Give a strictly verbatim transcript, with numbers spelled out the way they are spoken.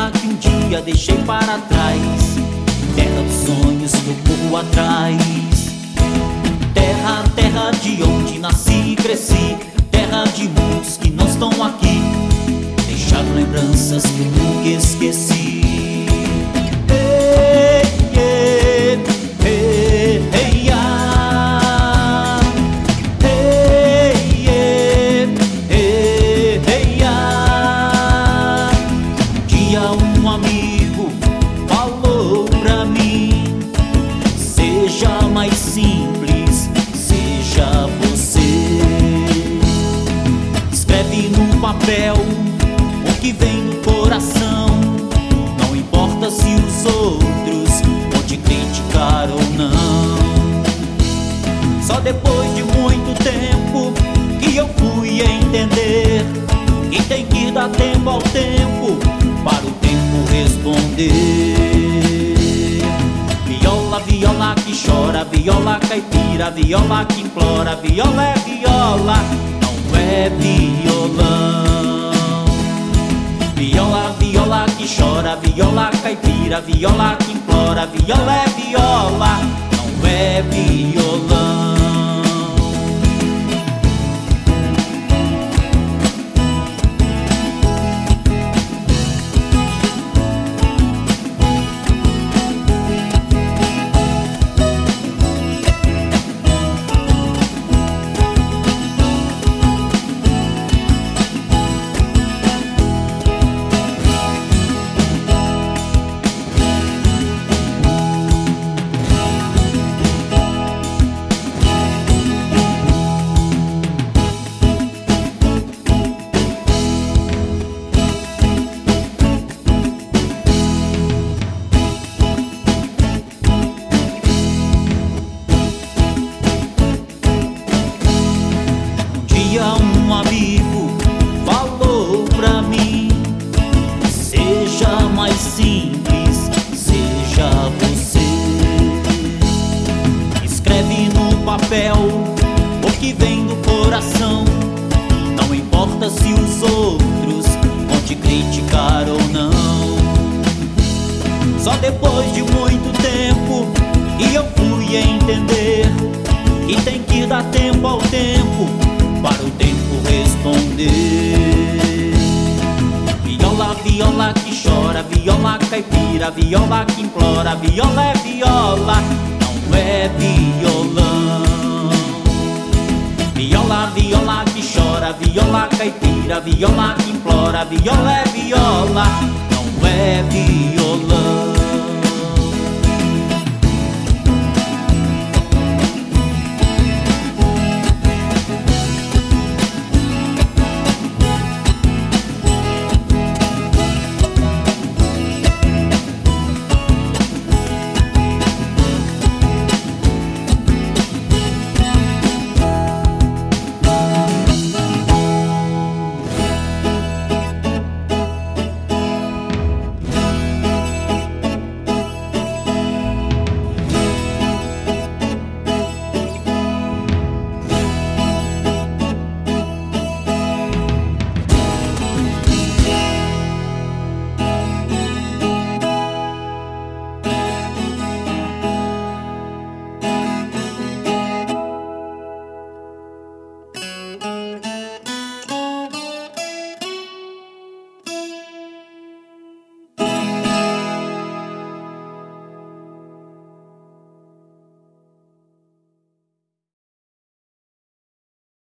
viola que um dia deixei para trás. Terra dos sonhos que eu corro atrás. Terra, terra de onde nasci e cresci. Terra de muitos que não estão aqui, deixaram lembranças que eu nunca esqueci. Ei, ei, ei, ei, ah. Ei, ei, ei, ei, ah. Um dia um amigo falou pra mim: seja mais simples, seja você. Escreve num papel o que vem no coração. Não importa se os outros vão te criticar ou não. Só depois de muito tempo que eu fui entender que tem que dar tempo ao tempo para o tempo responder. Viola, viola que chora, viola caipira, viola que implora. Viola é viola, não é violão. Viola, viola que chora, viola caipira, viola que implora. Viola é viola, não é violão. Um amigo falou pra mim: seja mais simples, seja você. Escreve no papel o que vem no coração. Não importa se os outros vão te criticar ou não. Só depois de muito tempo que eu fui entender que tem que dar tempo ao tempo para o tempo responder. Viola, viola que chora, viola caipira, viola que implora. Viola é viola, não é violão. Viola, viola que chora, viola caipira, viola que implora. Viola é viola,